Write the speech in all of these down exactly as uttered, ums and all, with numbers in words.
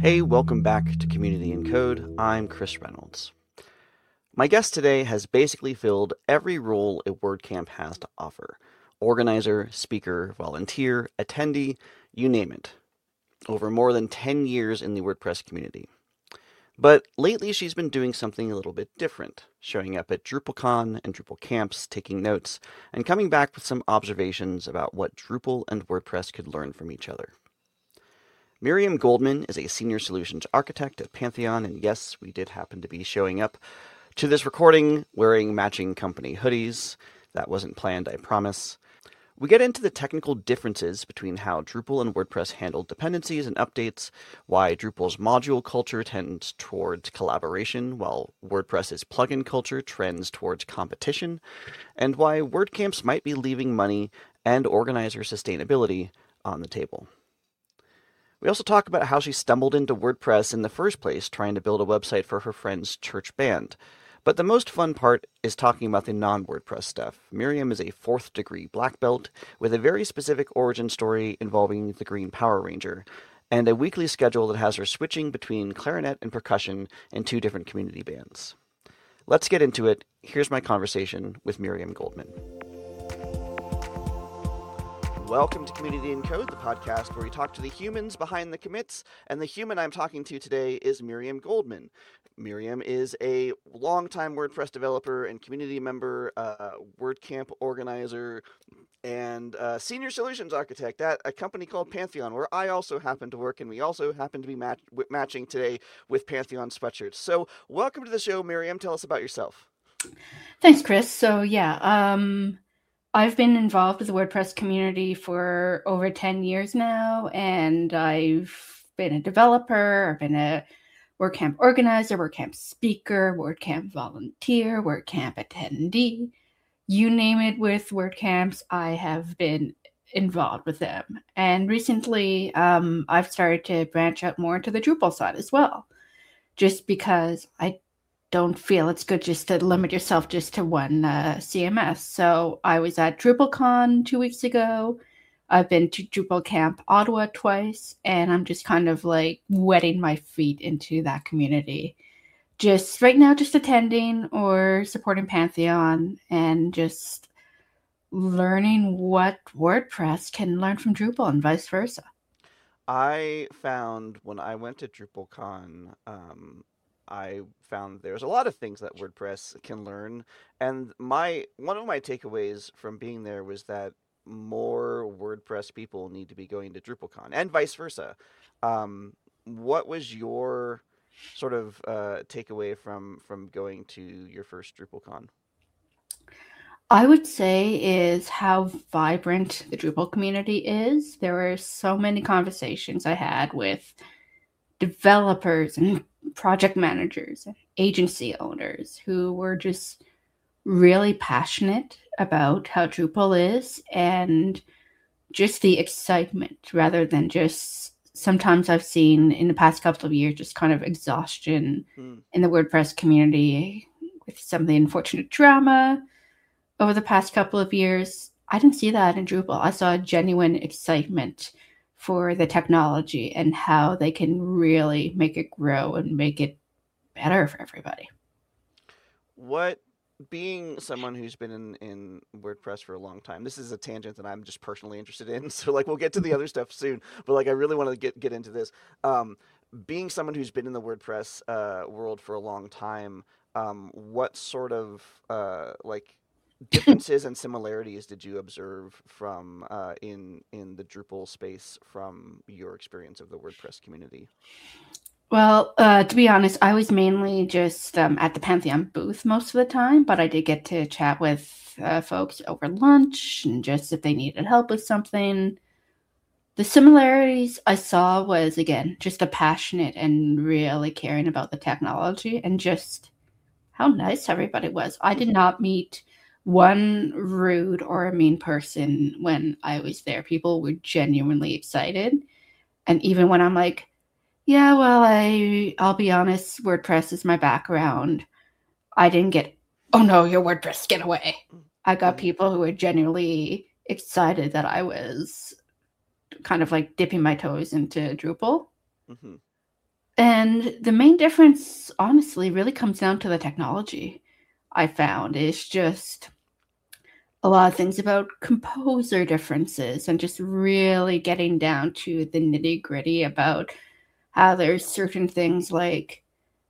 Hey, welcome back to Community in Code. I'm Chris Reynolds. My guest today has basically filled every role a WordCamp has to offer. Organizer, speaker, volunteer, attendee, you name it. Over more than ten years in the WordPress community. But lately she's been doing something a little bit different, showing up at DrupalCon and Drupal camps, taking notes, and coming back with some observations about what Drupal and WordPress could learn from each other. Miriam Goldman is a senior solutions architect at Pantheon, and yes, we did happen to be showing up to this recording wearing matching company hoodies. That wasn't planned, I promise. We get into the technical differences between how Drupal and WordPress handle dependencies and updates, why Drupal's module culture tends towards collaboration, while WordPress's plugin culture trends towards competition, and why WordCamps might be leaving money and organizer sustainability on the table. We also talk about how she stumbled into WordPress in the first place trying to build a website for her friend's church band. But the most fun part is talking about the non-WordPress stuff. Miriam is a fourth degree black belt with a very specific origin story involving the Green Power Ranger, and a weekly schedule that has her switching between clarinet and percussion in two different community bands. Let's get into it. Here's my conversation with Miriam Goldman. Welcome to Community in Code, the podcast where we talk to the humans behind the commits, and the human I'm talking to today is Miriam Goldman. Miriam is a longtime WordPress developer and community member, uh, WordCamp organizer, and uh, senior solutions architect at a company called Pantheon, where I also happen to work, and we also happen to be match- matching today with Pantheon sweatshirts. So welcome to the show, Miriam. Tell us about yourself. Thanks, Chris. So yeah, um... I've been involved with the WordPress community for over ten years now, and I've been a developer, I've been a WordCamp organizer, WordCamp speaker, WordCamp volunteer, WordCamp attendee. You name it with WordCamps, I have been involved with them. And recently, um, I've started to branch out more into the Drupal side as well, just because I don't feel it's good just to limit yourself just to one uh, C M S. So I was at DrupalCon two weeks ago. I've been to Drupal Camp Ottawa twice, and I'm just kind of like wetting my feet into that community. Just right now, just attending or supporting Pantheon and just learning what WordPress can learn from Drupal and vice versa. I found when I went to DrupalCon, um, I found there's a lot of things that WordPress can learn, and my one of my takeaways from being there was that more WordPress people need to be going to DrupalCon, and vice versa. Um, what was your sort of uh, takeaway from from going to your first DrupalCon? I would say is how vibrant the Drupal community is. There were so many conversations I had with developers and project managers and agency owners who were just really passionate about how Drupal is and just the excitement rather than just sometimes I've seen in the past couple of years just kind of exhaustion hmm. in the WordPress community with some of the unfortunate drama over the past couple of years. I didn't see that in Drupal. I saw genuine excitement for the technology and how they can really make it grow and make it better for everybody. What, being someone who's been in, in WordPress for a long time, this is a tangent that I'm just personally interested in, so like we'll get to the other stuff soon, but like I really want to get, get into this. Um, being someone who's been in the WordPress uh, world for a long time, um, what sort of uh, like differences and similarities did you observe from uh, in in the Drupal space from your experience of the WordPress community? Well, uh, to be honest, I was mainly just um, at the Pantheon booth most of the time, but I did get to chat with uh, folks over lunch and just if they needed help with something. The similarities I saw was, again, just a passionate and really caring about the technology and just how nice everybody was. I did not meet one rude or a mean person when I was there. People were genuinely excited. And even when I'm like, yeah, well, I, I'll be honest, WordPress is my background, I didn't get, oh no, your WordPress, get away. I got people who were genuinely excited that I was kind of like dipping my toes into Drupal. Mm-hmm. And the main difference, honestly, really comes down to the technology. I found is just a lot of things about composer differences and just really getting down to the nitty gritty about how there's certain things like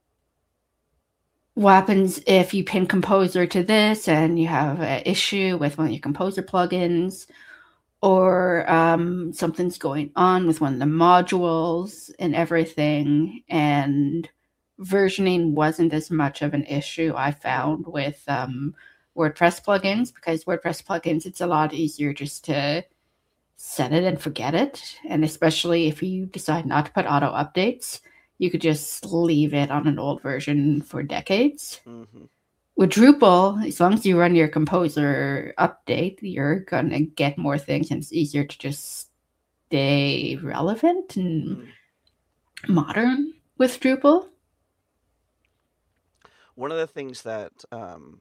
what happens if you pin composer to this and you have an issue with one of your composer plugins, or um, something's going on with one of the modules and everything. And versioning wasn't as much of an issue, I found, with um, WordPress plugins, because WordPress plugins, it's a lot easier just to set it and forget it. And especially if you decide not to put auto updates, you could just leave it on an old version for decades. Mm-hmm. With Drupal, as long as you run your composer update, you're going to get more things, and it's easier to just stay relevant and mm. modern with Drupal. One of the things that um,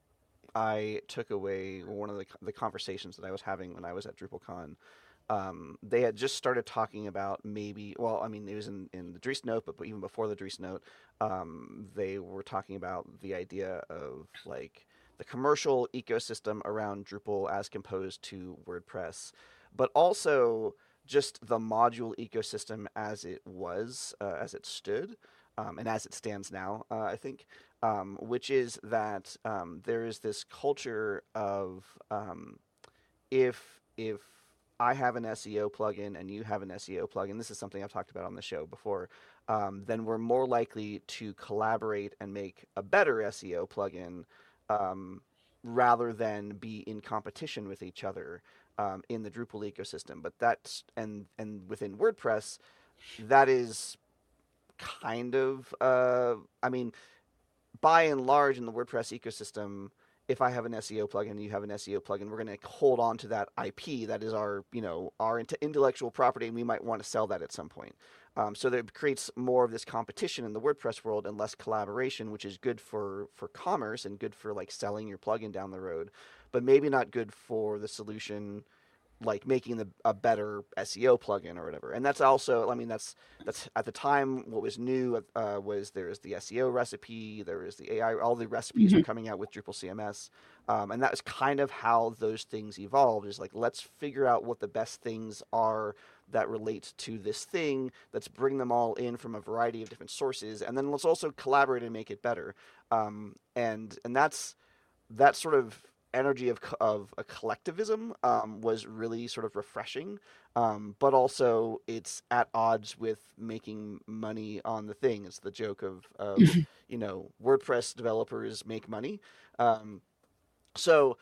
I took away, one of the, the conversations that I was having when I was at DrupalCon, um, they had just started talking about maybe, well, I mean, it was in, in the Dries note, but even before the Dries note, um, they were talking about the idea of like the commercial ecosystem around Drupal as composed to WordPress, but also just the module ecosystem as it was, uh, as it stood, um, and as it stands now, uh, I think, um, which is that um, there is this culture of um, if if I have an S E O plugin and you have an S E O plugin, this is something I've talked about on the show before, um, then we're more likely to collaborate and make a better S E O plugin um, rather than be in competition with each other um, in the Drupal ecosystem. But that's, and, and within WordPress, that is kind of, uh, I mean, by and large in the WordPress ecosystem, if I have an S E O plugin and you have an S E O plugin, we're going to hold on to that I P. That is our, you know, our intellectual property, and we might want to sell that at some point. Um, so that creates more of this competition in the WordPress world and less collaboration, which is good for, for commerce and good for like selling your plugin down the road, but maybe not good for the solution, like making the, a better S E O plugin or whatever. And that's also, I mean, that's that's at the time what was new uh, was there is the S E O recipe, there is the A I, all the recipes mm-hmm. are coming out with Drupal C M S, um, and that was kind of how those things evolved. Is like, let's figure out what the best things are that relate to this thing. Let's bring them all in from a variety of different sources, and then let's also collaborate and make it better. Um, and and that's that sort of energy of of a collectivism um, was really sort of refreshing, um, but also it's at odds with making money on the thing. It's the joke of, of you know, WordPress developers make money. Um, so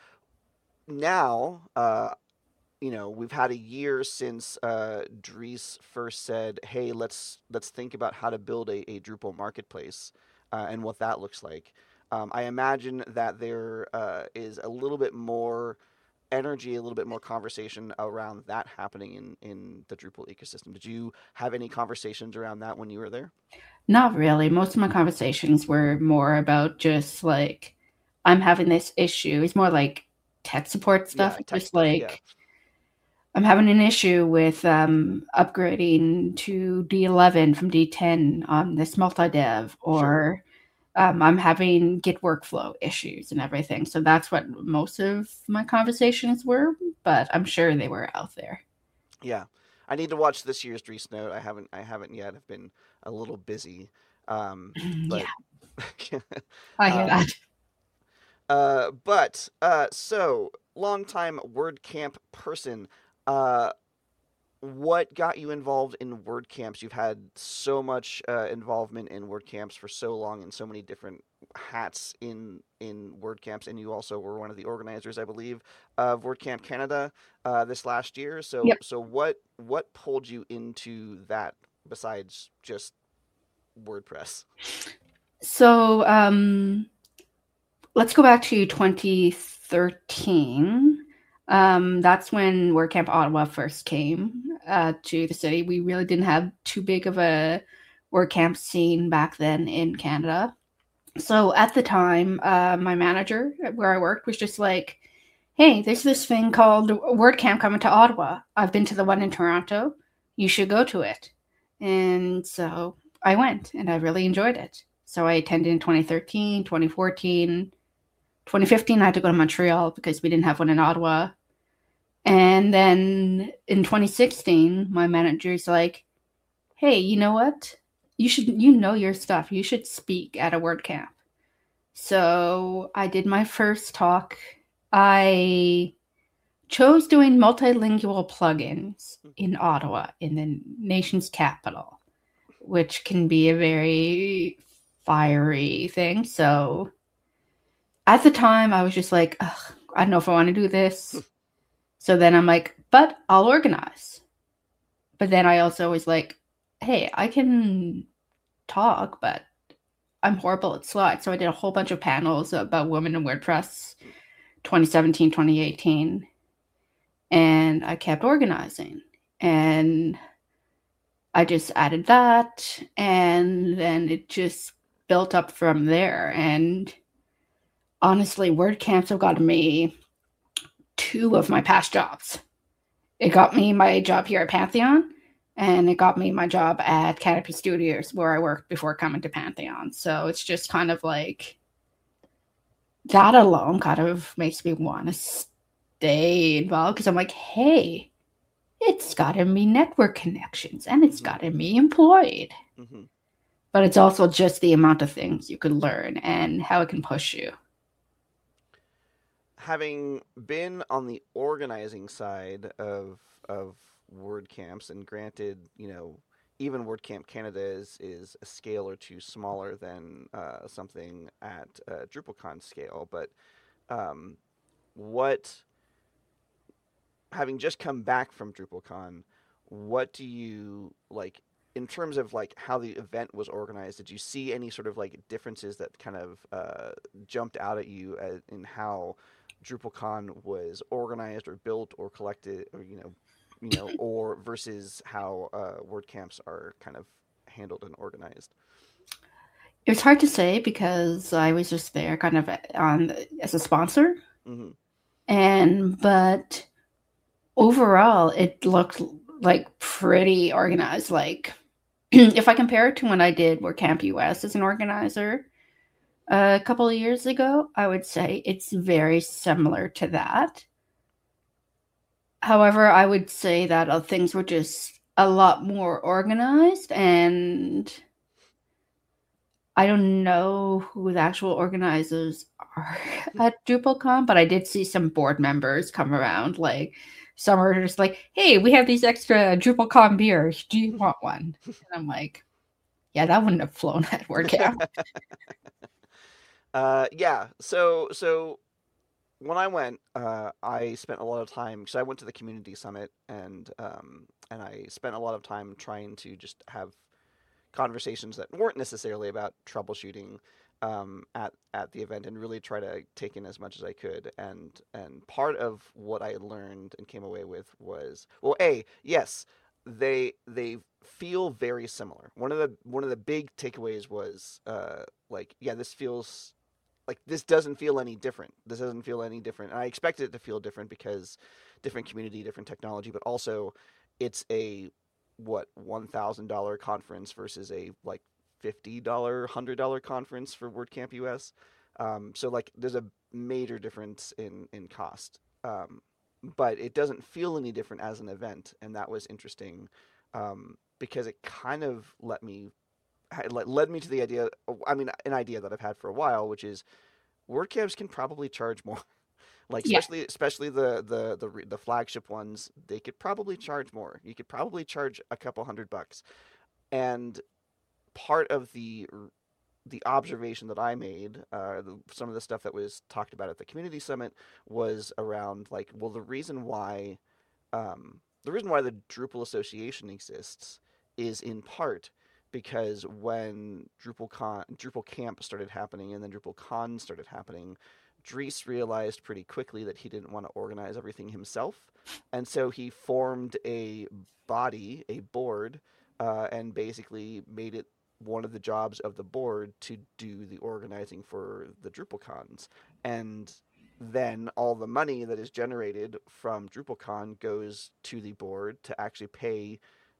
now, uh, you know, we've had a year since uh, Dries first said, "Hey, let's let's think about how to build a, a Drupal marketplace uh, and what that looks like." Um, I imagine that there uh, is a little bit more energy, a little bit more conversation around that happening in, in the Drupal ecosystem. Did you have any conversations around that when you were there? Not really. Most of my conversations were more about just like, I'm having this issue. It's more like tech support stuff. Yeah, tech just stuff, like, yeah. I'm having an issue with um, upgrading to D eleven from D ten on this multi-dev, or... Sure. Um, I'm having Git workflow issues and everything. So that's what most of my conversations were, but I'm sure they were out there. Yeah. I need to watch this year's Dries note. I haven't I haven't yet. I've been a little busy. Um, but yeah. I hear um, that. Uh, but uh, so, longtime WordCamp person, uh, what got you involved in WordCamps? You've had so much uh, involvement in WordCamps for so long, and so many different hats in in WordCamps, and you also were one of the organizers, I believe, of WordCamp Canada uh, this last year. So, yep. so what what pulled you into that besides just WordPress? So, um, let's go back to twenty thirteen. Um, that's when WordCamp Ottawa first came uh, to the city. We really didn't have too big of a WordCamp scene back then in Canada. So at the time, uh, my manager where I worked was just like, hey, there's this thing called WordCamp coming to Ottawa. I've been to the one in Toronto. You should go to it. And so I went and I really enjoyed it. So I attended in twenty thirteen, twenty fourteen, twenty fifteen. I had to go to Montreal because we didn't have one in Ottawa. And then in twenty sixteen, my manager's like, hey, you know what? You should, you know your stuff. You should speak at a WordCamp. So I did my first talk. I chose doing multilingual plugins in Ottawa, in the nation's capital, which can be a very fiery thing. So at the time, I was just like, I don't know if I want to do this. So then I'm like, but I'll organize. But then I also was like, hey, I can talk, but I'm horrible at slides. So I did a whole bunch of panels about women in WordPress twenty seventeen, twenty eighteen. And I kept organizing. And I just added that. And then it just built up from there. And honestly, WordCamps have gotten me two of my past jobs. It got me my job here at Pantheon, and it got me my job at Canopy Studios, where I worked before coming to Pantheon. So it's just kind of like that alone kind of makes me want to stay involved, because I'm like, hey, it's gotten me network connections and it's gotten me employed. Mm-hmm. But it's also just the amount of things you could learn and how it can push you. Having been on the organizing side of of WordCamps, and granted, you know, even WordCamp Canada is, is a scale or two smaller than uh, something at uh, DrupalCon scale, but um, what, having just come back from DrupalCon, what do you, like, in terms of like how the event was organized, did you see any sort of like differences that kind of uh, jumped out at you as, in how DrupalCon was organized or built or collected, or you know, you know, or versus how uh, WordCamps are kind of handled and organized? It was hard to say because I was just there, kind of on as a sponsor, mm-hmm. and but overall, it looked like pretty organized. Like if I compare it to when I did WordCamp U S as an organizer a couple of years ago, I would say it's very similar to that. However, I would say that uh, things were just a lot more organized, and I don't know who the actual organizers are at DrupalCon, but I did see some board members come around. Like some are just like, hey, we have these extra DrupalCon beers. Do you want one? And I'm like, yeah, that wouldn't have flown at WordCamp. uh, yeah. So, so when I went, uh, I spent a lot of time, because I went to the community summit, and um, and I spent a lot of time trying to just have conversations that weren't necessarily about troubleshooting um, at at the event, and really try to take in as much as I could. And and part of what I learned and came away with was, well, a yes, they they feel very similar. One of the one of the big takeaways was uh, like, yeah, this feels like this doesn't feel any different. This doesn't feel any different. And I expected it to feel different because different community, different technology, but also it's a what one thousand dollar conference versus a like fifty dollar, hundred dollar conference for WordCamp U S. Um, so like there's a major difference in in cost, um, but it doesn't feel any different as an event, and that was interesting um, because it kind of let me led me to the idea. I mean, an idea that I've had for a while, which is WordCamps can probably charge more. Like especially yeah. especially the, the the the flagship ones, they could probably charge more. You could probably charge a couple hundred bucks. And part of the the observation that I made, uh, the, some of the stuff that was talked about at the community summit was around like, well, the reason why um, the reason why the Drupal Association exists is in part because when DrupalCon, Drupal Camp started happening and then DrupalCon started happening, Dries realized pretty quickly that he didn't want to organize everything himself, and so he formed a body, a board, uh, and basically made it one of the jobs of the board to do the organizing for the DrupalCons. And then all the money that is generated from DrupalCon goes to the board to actually pay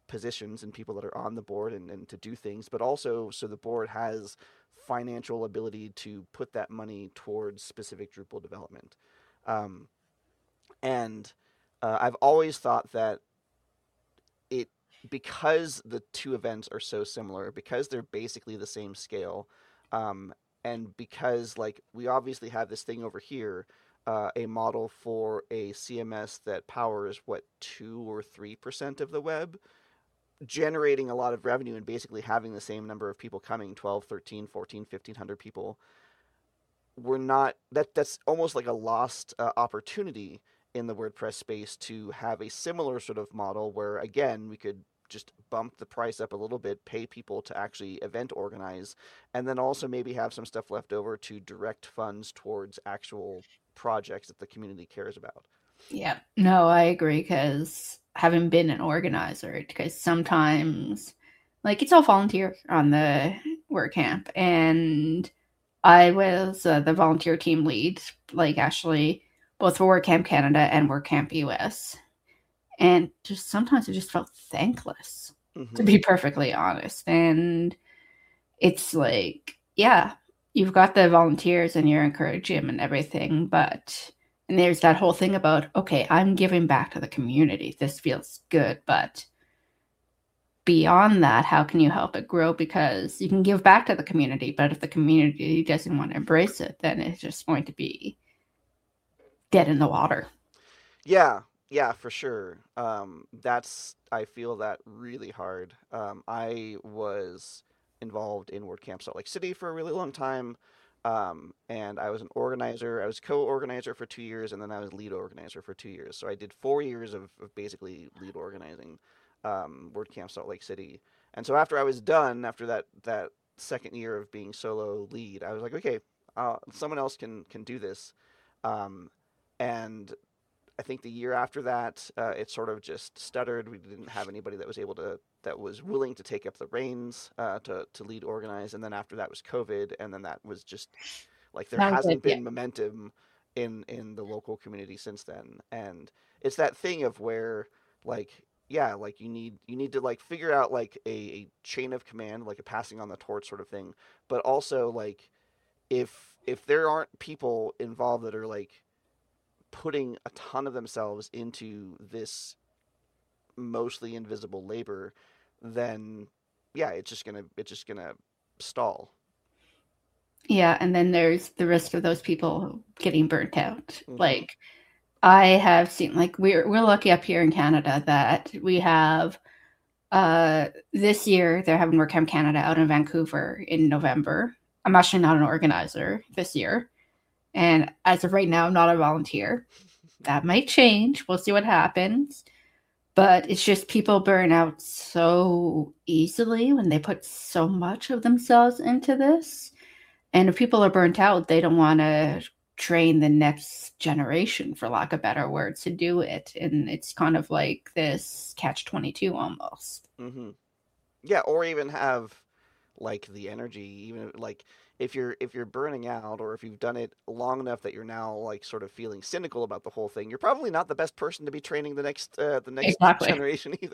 positions and people that are on the board and, and to do things, but also so the board has financial ability to put that money towards specific Drupal development. Um, and uh, I've always thought that it because the two events are so similar, because they're basically the same scale, um, and because like we obviously have this thing over here, uh, a model for a C M S that powers what two or three percent of the web, generating a lot of revenue and basically having the same number of people coming, twelve, thirteen, fourteen, fifteen hundred people. We're not that that's almost like a lost uh, opportunity in the WordPress space to have a similar sort of model where again we could just bump the price up a little bit, pay people to actually event organize, and then also maybe have some stuff left over to direct funds towards actual projects that the community cares about. Yeah, no, I agree, because having been an organizer, because sometimes, like, it's all volunteer on the WordCamp, and I was uh, the volunteer team lead, like, actually, both for WordCamp Canada and WordCamp U S, and just sometimes I just felt thankless, mm-hmm. to be perfectly honest, and it's like, yeah, you've got the volunteers and you're encouraging them and everything, but... And there's that whole thing about, okay, I'm giving back to the community. This feels good. But beyond that, how can you help it grow? Because you can give back to the community, but if the community doesn't want to embrace it, then it's just going to be dead in the water. Yeah, yeah, for sure. Um, that's, I feel that really hard. Um, I was involved in WordCamp Salt Lake City for a really long time. Um, and I was an organizer. I was co-organizer for two years, and then I was lead organizer for two years. So I did four years of, of basically lead organizing um, WordCamp Salt Lake City. And so after I was done, after that that second year of being solo lead, I was like, okay, uh, someone else can can do this. Um, and I think the year after that, uh, it sort of just stuttered. We didn't have anybody that was able to that was willing to take up the reins uh, to to lead organize. And then after that was COVID, and then that was just like there that hasn't it, been yeah. momentum in in the local community since then. And it's that thing of where like yeah, like you need you need to like figure out like a, a chain of command, like a passing on the torch sort of thing. But also like if if there aren't people involved that are like putting a ton of themselves into this mostly invisible labor, then yeah, it's just gonna it's just gonna stall. Yeah, and then there's the risk of those people getting burnt out. Mm-hmm. Like I have seen, like we're we're lucky up here in Canada that we have uh this year they're having WordCamp Canada out in Vancouver in November. I'm actually not an organizer this year. And as of right now, I'm not a volunteer. That might change. We'll see what happens. But it's just people burn out so easily when they put so much of themselves into this. And if people are burnt out, they don't want to train the next generation, for lack of better words, to do it. And it's kind of like this catch twenty-two almost. Mm-hmm. Yeah, or even have like the energy, even like if you're if you're burning out, or if you've done it long enough that you're now like sort of feeling cynical about the whole thing, you're probably not the best person to be training the next uh, the next exactly. generation either.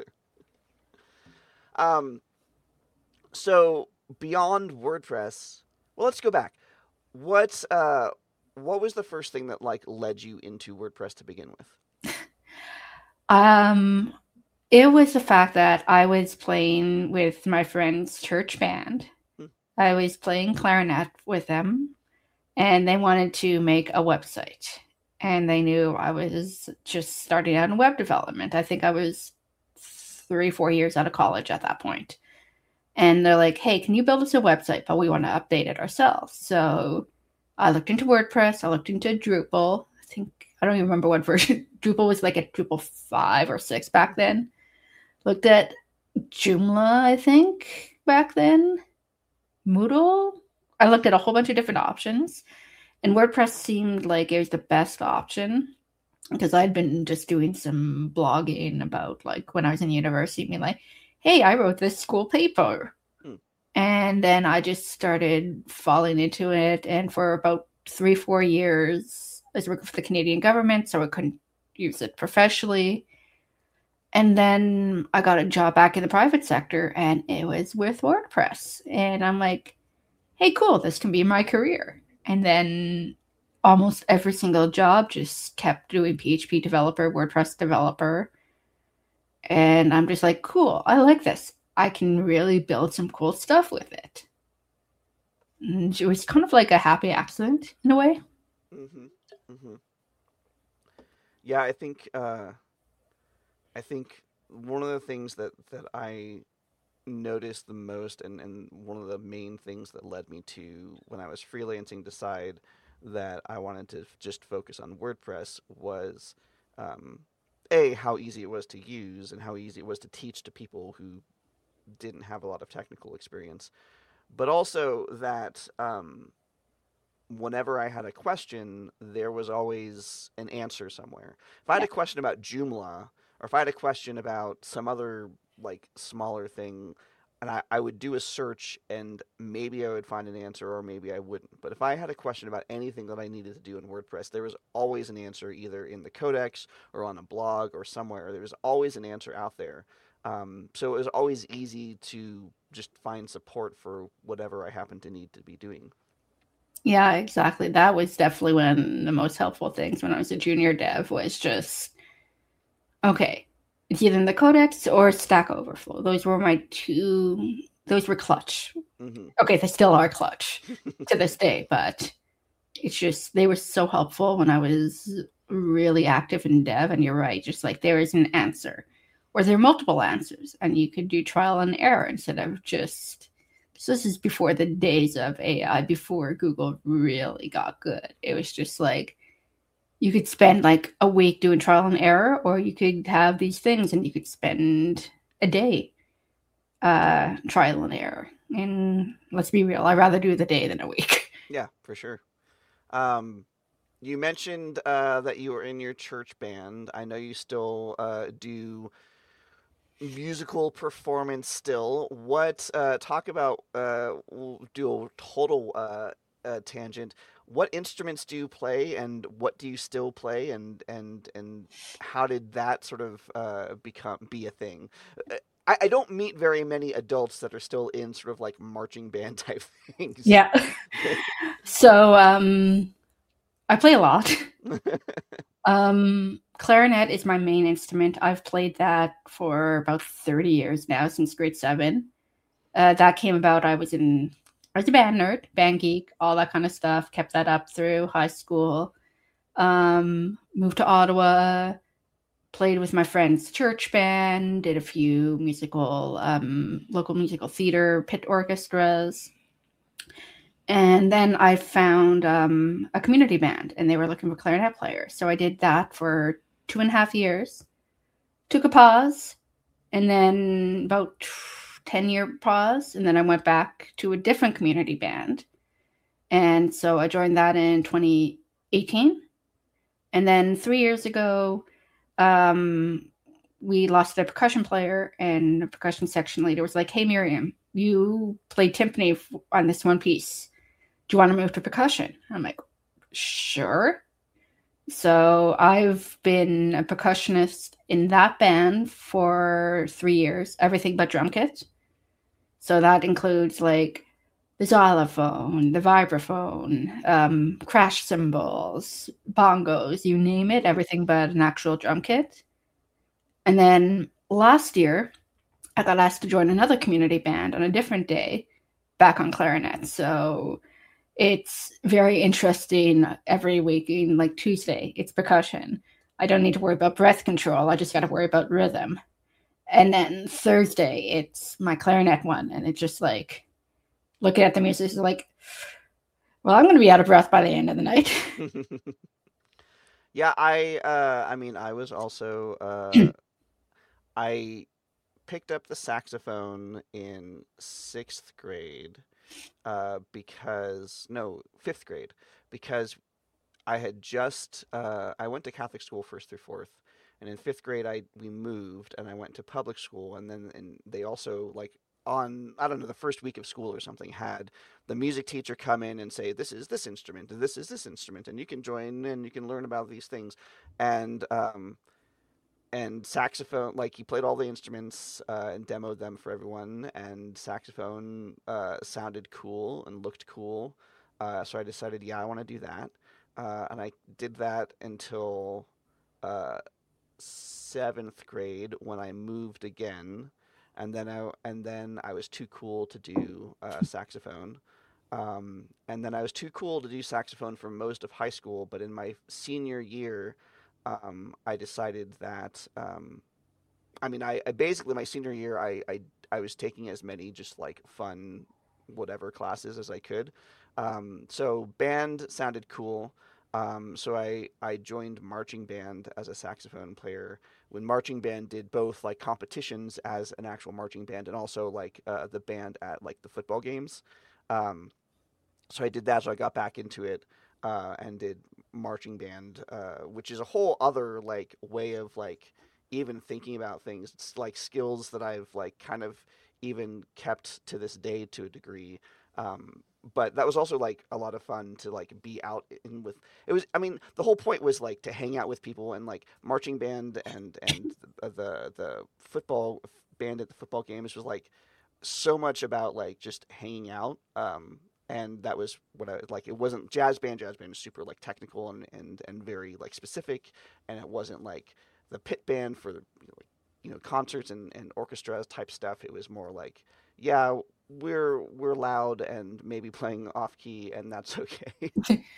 Um, so beyond WordPress, well, let's go back. What's uh, what was the first thing that like led you into WordPress to begin with? um, it was the fact that I was playing with my friend's church band. I was playing clarinet with them, and they wanted to make a website. And they knew I was just starting out in web development. I think I was three, four years out of college at that point. And they're like, hey, can you build us a website? But we want to update it ourselves. So I looked into WordPress. I looked into Drupal. I think, I don't even remember what version. Drupal was like a Drupal five or six back then. Looked at Joomla, I think, back then. Moodle. I looked at a whole bunch of different options, and WordPress seemed like it was the best option because I'd been just doing some blogging about like when I was in university, being like, hey, I wrote this school paper. Hmm. And then I just started falling into it. And for about three, four years, I was working for the Canadian government, so I couldn't use it professionally. And then I got a job back in the private sector, and it was with WordPress. And I'm like, hey, cool, this can be my career. And then almost every single job just kept doing P H P developer, WordPress developer. And I'm just like, cool, I like this. I can really build some cool stuff with it. And it was kind of like a happy accident in a way. Mm-hmm. Mm-hmm. Yeah, I think uh, I think one of the things that that I noticed the most, and and one of the main things that led me to, when I was freelancing, decide that I wanted to just focus on WordPress was, um, a how easy it was to use and how easy it was to teach to people who didn't have a lot of technical experience, but also that, um, whenever I had a question, there was always an answer somewhere. If I had Yeah. a question about Joomla, or if I had a question about some other like smaller thing, and I, I would do a search and maybe I would find an answer or maybe I wouldn't. But if I had a question about anything that I needed to do in WordPress, there was always an answer either in the codex or on a blog or somewhere. There was always an answer out there. Um, so it was always easy to just find support for whatever I happened to need to be doing. Yeah, exactly. That was definitely one of the most helpful things when I was a junior dev was just, okay, it's either in the Codex or Stack Overflow. Those were my two, those were clutch. Mm-hmm. Okay, they still are clutch to this day, but it's just, they were so helpful when I was really active in dev. And you're right, just like there is an answer or there are multiple answers and you could do trial and error instead of just, so this is before the days of A I, before Google really got good. It was just like, you could spend like a week doing trial and error, or you could have these things and you could spend a day uh, trial and error. And let's be real, I'd rather do the day than a week. Yeah, for sure. Um, you mentioned uh, that you were in your church band. I know you still uh, do musical performance still. What uh, talk about? Uh, we'll do a total uh, uh, tangent. What instruments do you play, and what do you still play, and and and how did that sort of uh, become be a thing? Uh, I, I don't meet very many adults that are still in sort of like marching band type things. Yeah. So um, I play a lot. Um, clarinet is my main instrument. I've played that for about thirty years now, since grade seven. Uh, that came about, I was in, I was a band nerd, band geek, all that kind of stuff. Kept that up through high school. Um, moved to Ottawa, played with my friend's church band, did a few musical, um, local musical theater, pit orchestras. And then I found um, a community band, and they were looking for clarinet players. So I did that for two and a half years, took a pause, and then about ten year pause. And then I went back to a different community band. And so I joined that in twenty eighteen. And then three years ago, um, we lost a percussion player, and the percussion section leader was like, hey, Miriam, you played timpani on this one piece. Do you want to move to percussion? I'm like, sure. So I've been a percussionist in that band for three years, everything but drum kits. So that includes like the xylophone, the vibraphone, um, crash cymbals, bongos, you name it, everything but an actual drum kit. And then last year, I got asked to join another community band on a different day, back on clarinet. So it's very interesting every week. In like Tuesday, it's percussion. I don't need to worry about breath control. I just got to worry about rhythm. And then Thursday, it's my clarinet one. And it's just like looking at the music, it's like, well, I'm going to be out of breath by the end of the night. Yeah, I uh, I mean, I was also uh, I picked up the saxophone in sixth grade uh, because no, fifth grade because I had just uh, I went to Catholic school first through fourth, and in fifth grade I we moved and I went to public school, and then and they also like on I don't know the first week of school or something had the music teacher come in and say this is this instrument and this is this instrument and you can join and you can learn about these things, and um, and saxophone, like he played all the instruments uh, and demoed them for everyone, and saxophone uh, sounded cool and looked cool. Uh, so I decided, yeah, I want to do that, uh, and I did that until uh, seventh grade when I moved again, and then I and then I was too cool to do uh, saxophone. Um, and then I was too cool to do saxophone for most of high school, but in my senior year, um, I decided that um, I mean, I, I basically my senior year, I, I I was taking as many just like fun whatever classes as I could. Um, so band sounded cool. Um, so I I joined marching band as a saxophone player. When marching band did both like competitions as an actual marching band and also like uh, the band at like the football games. Um, so I did that. So I got back into it uh, and did marching band, uh, which is a whole other like way of like even thinking about things. It's like skills that I've like kind of even kept to this day to a degree. Um, but that was also like a lot of fun to like be out in with. It was, I mean, the whole point was like to hang out with people, and like marching band and and the the, the football band at the football games was like so much about like just hanging out. Um, and that was what I like. It wasn't jazz band. Jazz band was super like technical and and and very like specific, and it wasn't like the pit band for the you know, like, you know concerts and and orchestra type stuff. It was more like, yeah, we're we're loud and maybe playing off key, and that's okay.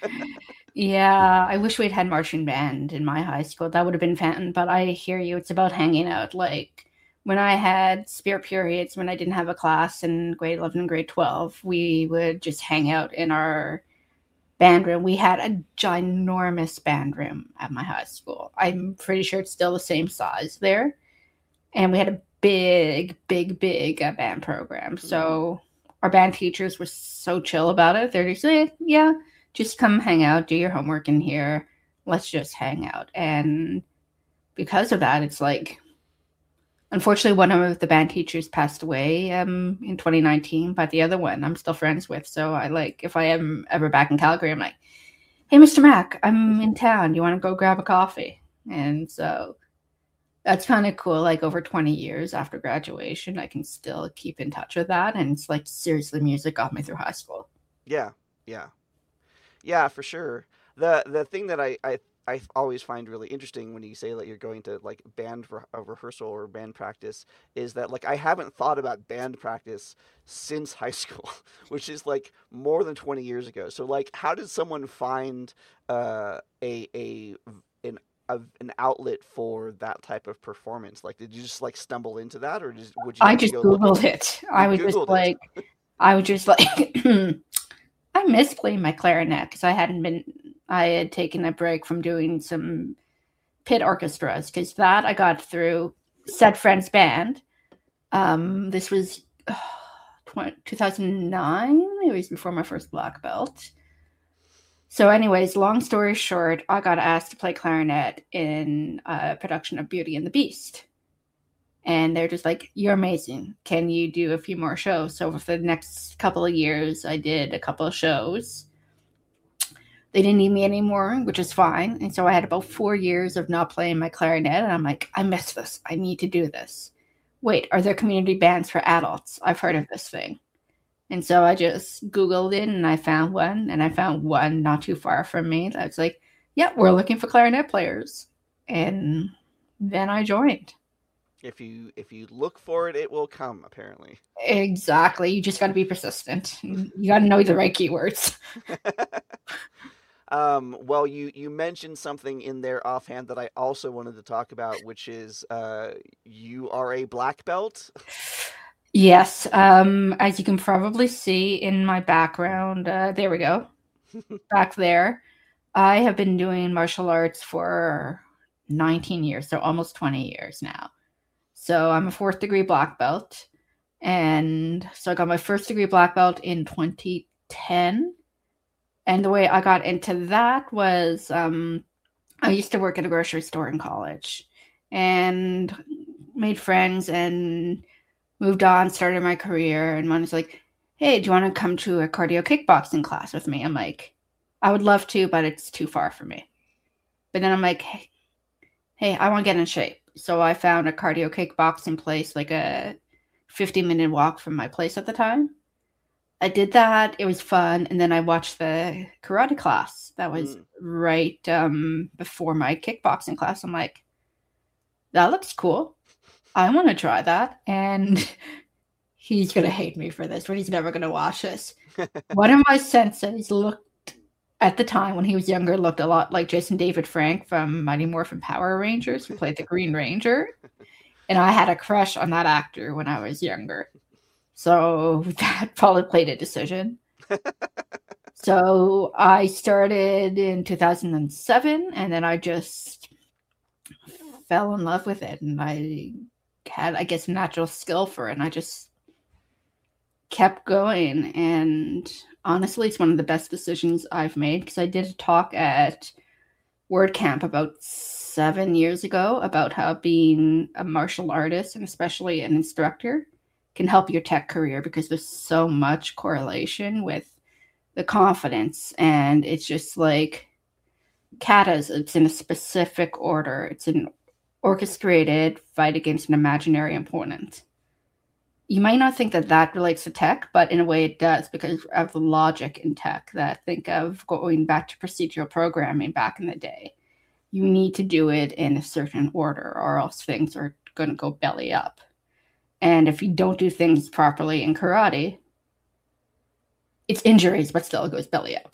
Yeah, I wish we'd had marching band in my high school. That would have been fun. But I hear you. It's about hanging out. Like when I had spare periods, when I didn't have a class in grade eleven and grade twelve, we would just hang out in our band room. We had a ginormous band room at my high school. I'm pretty sure it's still the same size there. And we had a big, big, big uh, band program. So our band teachers were so chill about it. They're just like, yeah, just come hang out, do your homework in here. Let's just hang out. And because of that, it's like, unfortunately, one of the band teachers passed away um, in twenty nineteen, but the other one I'm still friends with. So I like, if I am ever back in Calgary, I'm like, hey, Mister Mac, I'm in town. You want to go grab a coffee? And so that's kind of cool. Like over twenty years after graduation, I can still keep in touch with that. And it's like, seriously, music got me through high school. Yeah, yeah, yeah, for sure. The the thing that I I I always find really interesting when you say that you're going to like band re- a rehearsal or band practice is that like I haven't thought about band practice since high school, which is like more than twenty years ago. So like, how did someone find uh, a a an a, an outlet for that type of performance? Like, did you just like stumble into that, or just, would you I have to just go Googled looking? it. You I was just Googled like, it. I was just like, I miss playing my clarinet because I hadn't been, I had taken a break from doing some pit orchestras because that I got through Said Friends Band. Um, this was uh, two thousand nine. It was before my first black belt. So, anyways, long story short, I got asked to play clarinet in a production of Beauty and the Beast. And they're just like, you're amazing. Can you do a few more shows? So for the next couple of years, I did a couple of shows. They didn't need me anymore, which is fine. And so I had about four years of not playing my clarinet. And I'm like, I miss this. I need to do this. Wait, are there community bands for adults? I've heard of this thing. And so I just Googled it and I found one. And I found one not too far from me. I was like, yeah, we're looking for clarinet players. And then I joined. If you if you look for it, it will come. Apparently. Exactly. You just got to be persistent. You got to know the right keywords. Um, well, you, you mentioned something in there offhand that I also wanted to talk about, which is uh, you are a black belt. Yes. Um, as you can probably see in my background, uh, there we go. Back there, I have been doing martial arts for nineteen years, so almost twenty years now. So I'm a fourth degree black belt. And so I got my first degree black belt in twenty ten. And the way I got into that was um, I used to work at a grocery store in college and made friends and moved on, started my career. And one was like, hey, do you want to come to a cardio kickboxing class with me? I'm like, I would love to, but it's too far for me. But then I'm like, hey, hey I want to get in shape. So I found a cardio kickboxing place, like a fifty minute walk from my place at the time. I did that. It was fun. And then I watched the karate class that was Mm. right um, before my kickboxing class. I'm like, that looks cool. I want to try that. And he's going to hate me for this, but he's never going to watch this. One of my senseis looked, at the time when he was younger, looked a lot like Jason David Frank from Mighty Morphin Power Rangers, who played the Green Ranger. And I had a crush on that actor when I was younger. So that probably played a decision. So I started in two thousand seven, and then I just fell in love with it. And I had, I guess, a natural skill for it. And I just kept going. And honestly, it's one of the best decisions I've made, because I did a talk at WordCamp about seven years ago about how being a martial artist, and especially an instructor, can help your tech career, because there's so much correlation with the confidence. And it's just like katas, it's in a specific order. It's an orchestrated fight against an imaginary opponent. You might not think that that relates to tech, but in a way it does, because of the logic in tech. That think of going back to procedural programming back in the day. You need to do it in a certain order, or else things are going to go belly up. And if you don't do things properly in karate, it's injuries, but still it goes belly up.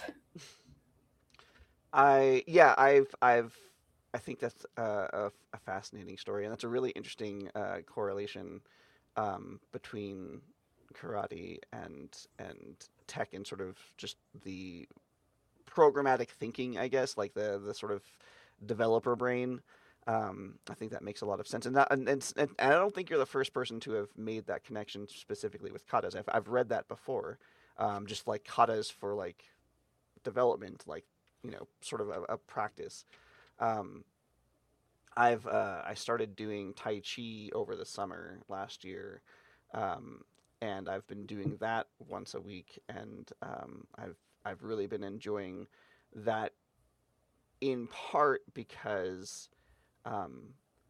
I yeah, I've I've I think that's a, a, a fascinating story, and that's a really interesting uh, correlation um, between karate and and tech, and sort of just the programmatic thinking, I guess, like the the sort of developer brain. Um, I think that makes a lot of sense, and that and, and, and I don't think you're the first person to have made that connection specifically with katas. I've I've read that before, um, just like katas for like development, like you know, sort of a, a practice. Um, I've uh, I started doing Tai Chi over the summer last year, um, and I've been doing that once a week, and um, I've I've really been enjoying that, in part because um,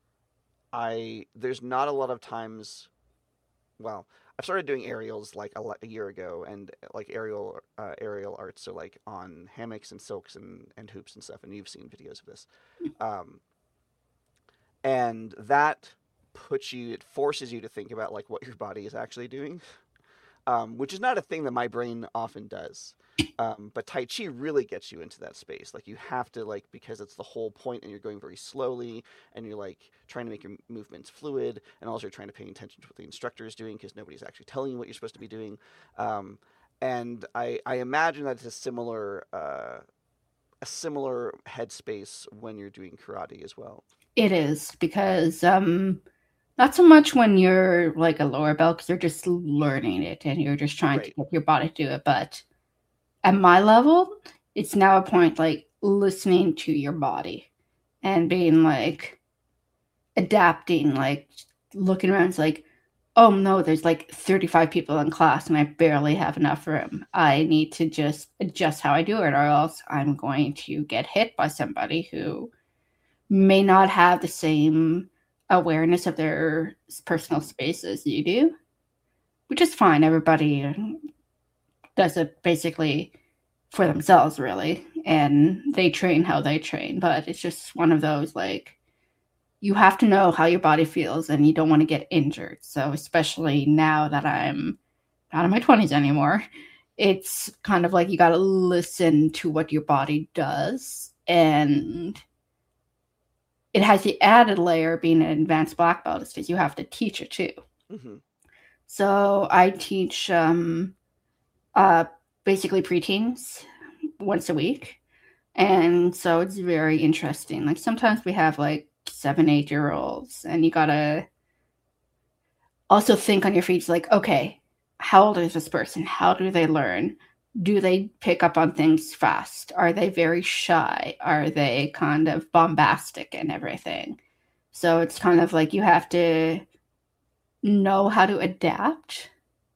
I there's not a lot of times. Well, I've started doing aerials like a, a year ago, and like aerial uh, aerial arts, so like on hammocks and silks and, and hoops and stuff. And you've seen videos of this, um, and that puts you. It forces you to think about like what your body is actually doing, um, which is not a thing that my brain often does. Um, but Tai Chi really gets you into that space. Like you have to like because it's the whole point, and you're going very slowly, and you're like trying to make your movements fluid, and also you're trying to pay attention to what the instructor is doing because nobody's actually telling you what you're supposed to be doing. Um, and I, I imagine that it's a similar uh, a similar headspace when you're doing karate as well. It is, because um, not so much when you're like a lower belt, because you're just learning it and you're just trying Right. to get your body to do it. But at my level, it's now a point like listening to your body and being like adapting, like looking around. It's like, oh no, there's like thirty-five people in class and I barely have enough room. I need to just adjust how I do it, or else I'm going to get hit by somebody who may not have the same awareness of their personal space as you do, which is fine. Everybody does it basically for themselves, really, and they train how they train. But it's just one of those, like, you have to know how your body feels, and you don't want to get injured. So especially now that I'm not in my twenties anymore, it's kind of like you got to listen to what your body does. And it has the added layer, being an advanced black belt, is because you have to teach it too. Mm-hmm. So I teach um, uh, basically preteens once a week. And so it's very interesting. Like sometimes we have like seven, eight year olds, and you got to also think on your feet. It's like, okay, how old is this person? How do they learn? Do they pick up on things fast? Are they very shy? Are they kind of bombastic and everything? So it's kind of like you have to know how to adapt.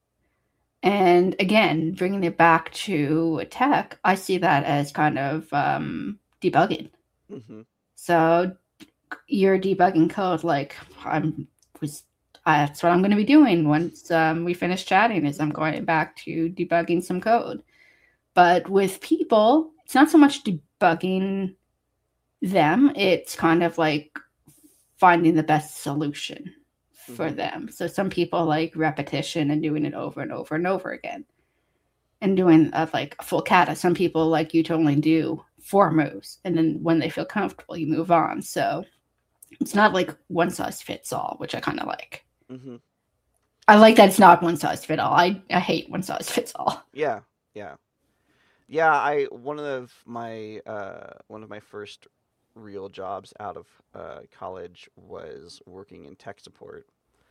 And again, bringing it back to tech, I see that as kind of um, debugging. Mm-hmm. So you're debugging code, like I'm was uh, that's what I'm going to be doing once um, we finish chatting. Is I'm going back to debugging some code. But with people, it's not so much debugging them; it's kind of like finding the best solution for mm-hmm. them. So some people like repetition and doing it over and over and over again, and doing a, like a full kata. Some people like you to only do four moves, and then when they feel comfortable, you move on. So it's not like one size fits all, which I kind of like. Mm-hmm. I like that it's not one size fits all. I, I hate one size fits all. Yeah, yeah, yeah. I one of my uh, one of my first real jobs out of uh, college was working in tech support,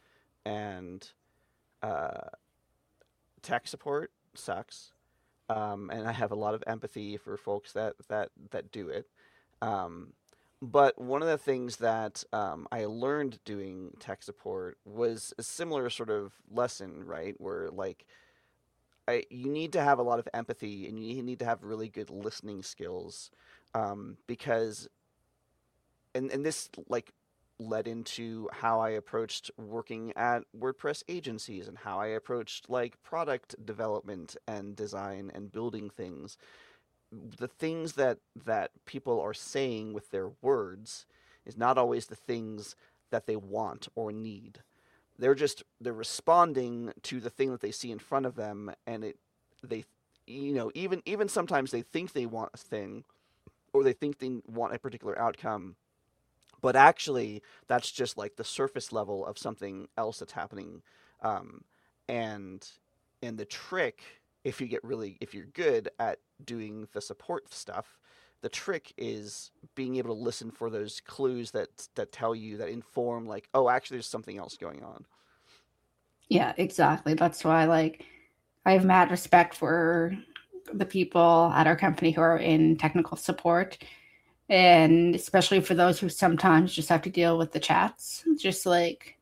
and uh, tech support sucks. Um, and I have a lot of empathy for folks that that that do it. Um, but one of the things that um, I learned doing tech support was a similar sort of lesson, right? Where like, I, you need to have a lot of empathy and you need to have really good listening skills, um, because, and and this like led into how I approached working at WordPress agencies and how I approached like product development and design and building things. The things that that people are saying with their words is not always the things that they want or need. They're just they're responding to the thing that they see in front of them, and it they you know even even sometimes they think they want a thing, or they think they want a particular outcome, but actually that's just like the surface level of something else that's happening. Um, and and the trick, if you get really if you're good at doing the support stuff, the trick is being able to listen for those clues that that tell you, that inform like, oh, actually there's something else going on. Yeah, exactly. That's why like I have mad respect for the people at our company who are in technical support, and especially for those who sometimes just have to deal with the chats. Just like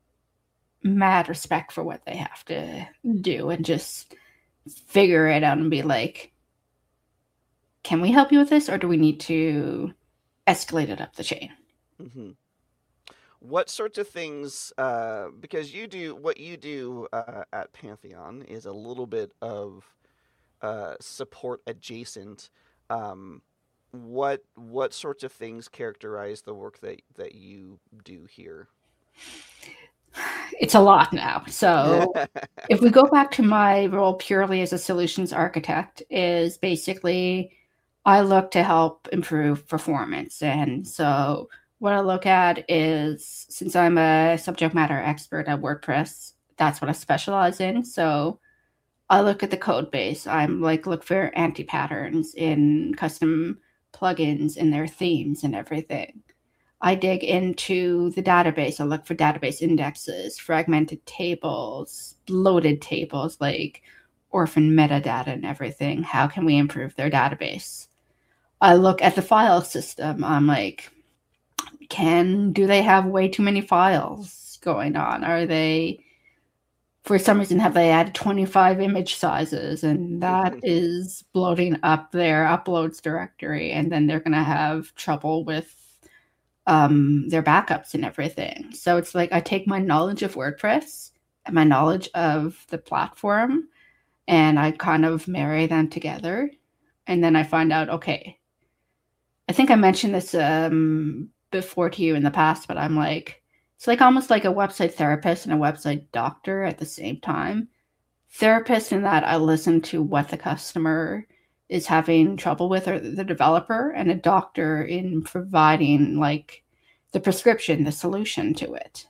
mad respect for what they have to do and just figure it out and be like, can we help you with this, or do we need to escalate it up the chain? Mm-hmm. What sorts of things, uh, because you do, what you do uh, at Pantheon is a little bit of uh, support adjacent. Um, what what sorts of things characterize the work that, that you do here? It's a lot now. So if we go back to my role purely as a solutions architect, is basically I look to help improve performance. And so what I look at is, since I'm a subject matter expert at WordPress, that's what I specialize in. So I look at the code base. I'm like, look for anti-patterns in custom plugins in their themes and everything. I dig into the database. I look for database indexes, fragmented tables, loaded tables, like orphan metadata and everything. How can we improve their database? I look at the file system. I'm like, can do they have way too many files going on? Are they, for some reason, have they added twenty-five image sizes, and that is bloating up their uploads directory, and then they're going to have trouble with um, their backups and everything. So it's like I take my knowledge of WordPress and my knowledge of the platform, and I kind of marry them together. And then I find out, okay, I think I mentioned this um, before to you in the past, but I'm like, it's like almost like a website therapist and a website doctor at the same time. Therapist in that I listen to what the customer is having trouble with, or the developer, and a doctor in providing like the prescription, the solution to it.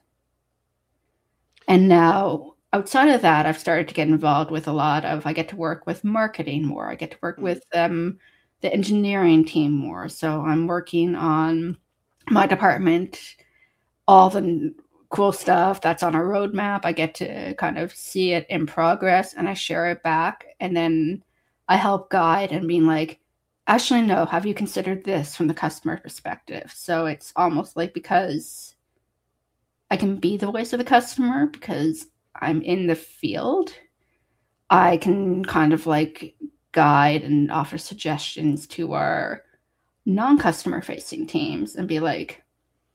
And now outside of that, I've started to get involved with a lot of, I get to work with marketing more. I get to work with um, the engineering team more. So I'm working on my department, all the cool stuff that's on a roadmap. I get to kind of see it in progress, and I share it back. And then I help guide and being like, actually, no, have you considered this from the customer perspective? So it's almost like, because I can be the voice of the customer because I'm in the field, I can kind of like guide and offer suggestions to our non-customer facing teams and be like,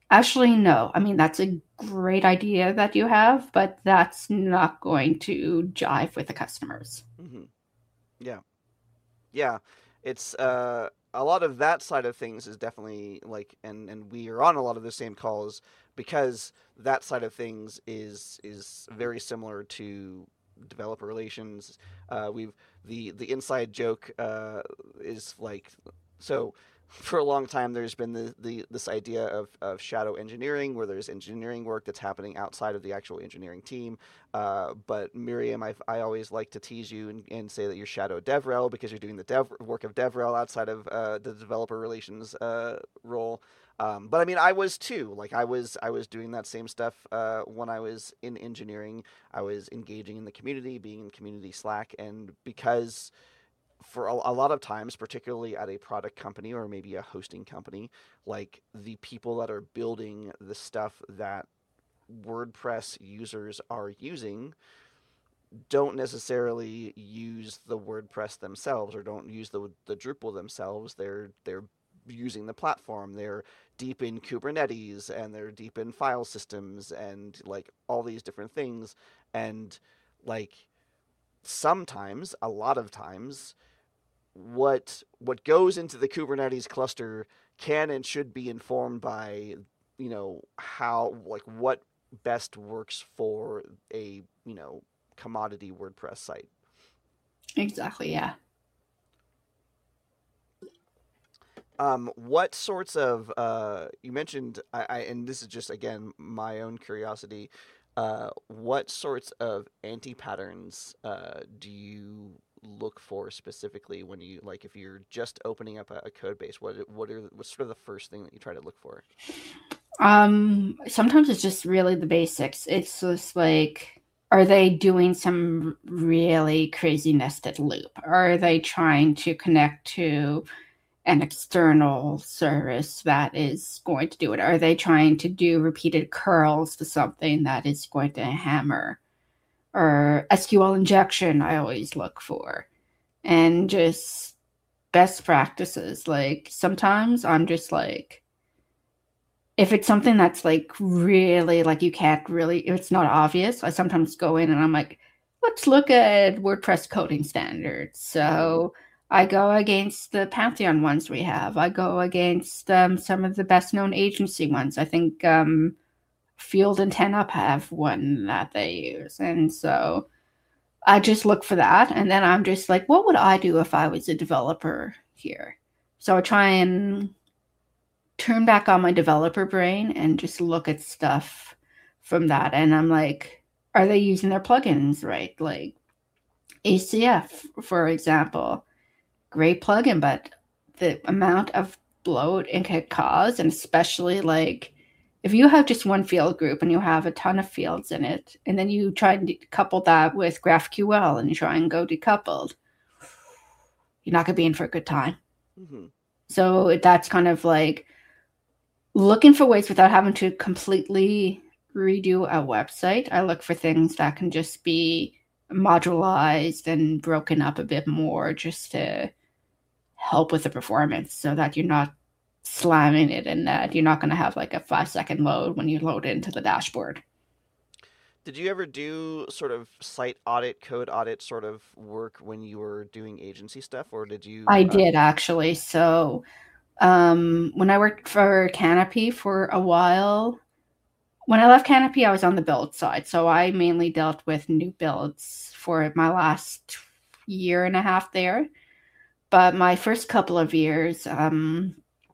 Actually, no. I mean, that's a great idea that you have, but that's not going to jive with the customers. Hmm. Yeah. Yeah, it's uh, a lot of that side of things is definitely like, and and we are on a lot of the same calls because that side of things is is very similar to developer relations. Uh, we've the the inside joke uh, is like so. For a long time, there's been the, the this idea of, of shadow engineering, where there's engineering work that's happening outside of the actual engineering team. Uh, but Miriam, I, I always like to tease you and, and say that you're Shadow DevRel because you're doing the dev work of DevRel outside of uh, the developer relations uh, role. Um, but I mean, I was too. Like I was, I was doing that same stuff uh, when I was in engineering. I was engaging in the community, being in community Slack, and because for a, a lot of times, particularly at a product company or maybe a hosting company, like the people that are building the stuff that WordPress users are using don't necessarily use the WordPress themselves or don't use the the Drupal themselves. They're they're using the platform. They're deep in Kubernetes and they're deep in file systems and like all these different things. And like sometimes, a lot of times, what what goes into the Kubernetes cluster can and should be informed by you know how like what best works for a you know commodity WordPress site. Exactly, yeah. Um, what sorts of uh, you mentioned I, I and this is just again my own curiosity. Uh, what sorts of anti patterns uh, do you look for specifically when you like if you're just opening up a, a code base? What what are what's sort of the first thing that you try to look for? Um, sometimes it's just really the basics. It's just like, are they doing some really crazy nested loop? Are they trying to connect to an external service that is going to do it? Are they trying to do repeated curls to something that is going to hammer? Or S Q L injection, I always look for. And just best practices. Like sometimes I'm just like, if it's something that's like really like you can't really, if it's not obvious, I sometimes go in and I'm like, let's look at WordPress coding standards. Mm-hmm. So I go against the Pantheon ones we have. I go against um, some of the best known agency ones. I think um, Field and ten Up have one that they use. And so I just look for that. And then I'm just like, what would I do if I was a developer here? So I try and turn back on my developer brain and just look at stuff from that. And I'm like, are they using their plugins right? Like A C F, for example, great plugin, but the amount of bloat it could cause, and especially like if you have just one field group and you have a ton of fields in it, and then you try and couple that with GraphQL and you try and go decoupled, you're not going to be in for a good time. Mm-hmm. So that's kind of like looking for ways without having to completely redo a website. I look for things that can just be modularized and broken up a bit more just to help with the performance so that you're not slamming it and that you're not going to have like a five second load when you load into the dashboard. Did you ever do sort of site audit, code audit sort of work when you were doing agency stuff, or did you? I Uh... did actually. So um, when I worked for Canopy for a while, when I left Canopy, I was on the build side. So I mainly dealt with new builds for my last year and a half there. But my first couple of years, um,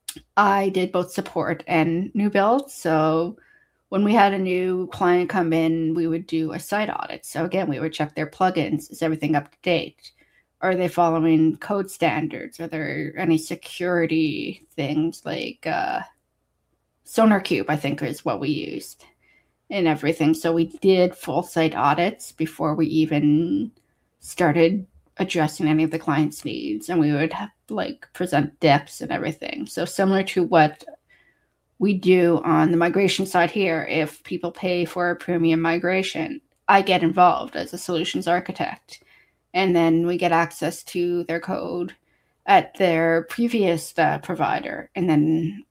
I did both support and new builds. So when we had a new client come in, we would do a site audit. So again, we would check their plugins. Is everything up to date? Are they following code standards? Are there any security things like uh, SonarQube, I think is what we used and everything. So we did full site audits before we even started addressing any of the client's needs. And we would have, like present depths and everything. So similar to what we do on the migration side here, if people pay for a premium migration, I get involved as a solutions architect. And then we get access to their code at their previous uh, provider. And then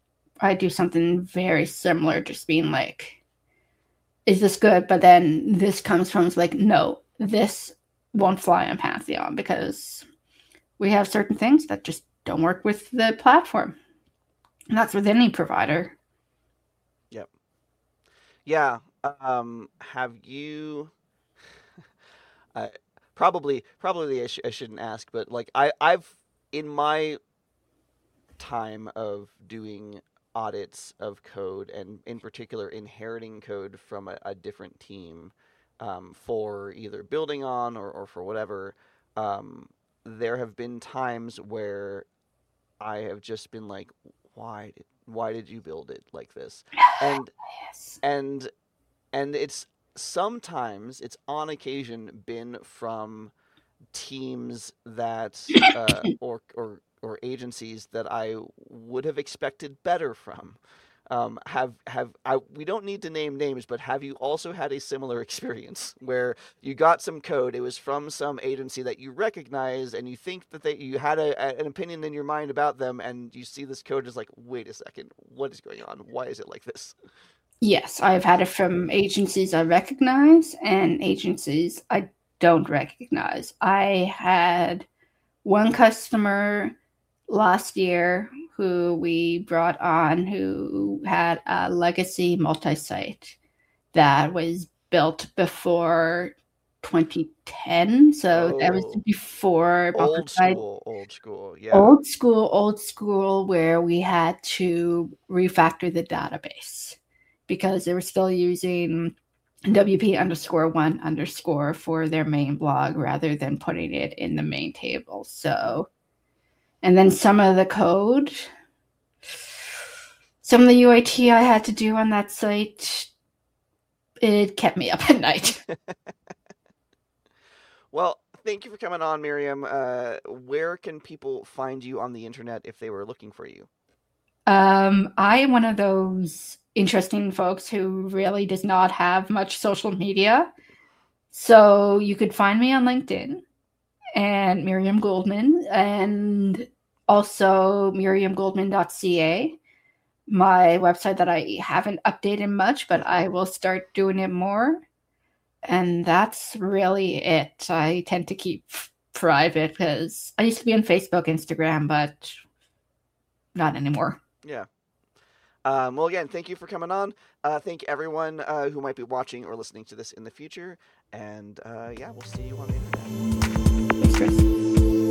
I do something very similar, just being like, is this good? But then this comes from like, no, this won't fly on Pantheon because we have certain things that just don't work with the platform. And that's with any provider. Yep. Yeah. Um, have you? I probably probably I, sh- I shouldn't ask, but like I I've in my time of doing audits of code and in particular inheriting code from a, a different team um, for either building on or, or for whatever, um, there have been times where I have just been like, why did why did you build it like this? And Yes. and and it's sometimes it's on occasion been from teams that uh, or or or agencies that I would have expected better from. Um, have have I, we don't need to name names, but have you also had a similar experience where you got some code? It was from some agency that you recognize, and you think that they you had a, a, an opinion in your mind about them, and you see this code is like, wait a second, what is going on? Why is it like this? Yes, I've had it from agencies I recognize and agencies I don't recognize. I had one customer last year who we brought on who had a legacy multi-site that was built before twenty ten. So that was Oh, before old multi-site. school, old school, yeah. Old school, old school, where we had to refactor the database because they were still using W P underscore one underscore for their main blog rather than putting it in the main table. So, and then some of the code, some of the U I T I had to do on that site, it kept me up at night. Well, thank you for coming on, Miriam. Uh, where can people find you on the internet if they were looking for you? Um, I am one of those interesting folks who really does not have much social media. So you could find me on LinkedIn and Miriam Goldman and also miriam goldman dot c a, my website that I haven't updated much, but I will start doing it more. And that's really it. I tend to keep private because I used to be on Facebook, Instagram, but not anymore. Yeah. Um, well, again, thank you for coming on. Uh, thank everyone uh, who might be watching or listening to this in the future. And uh, yeah, we'll see you on the internet. Thanks, Chris.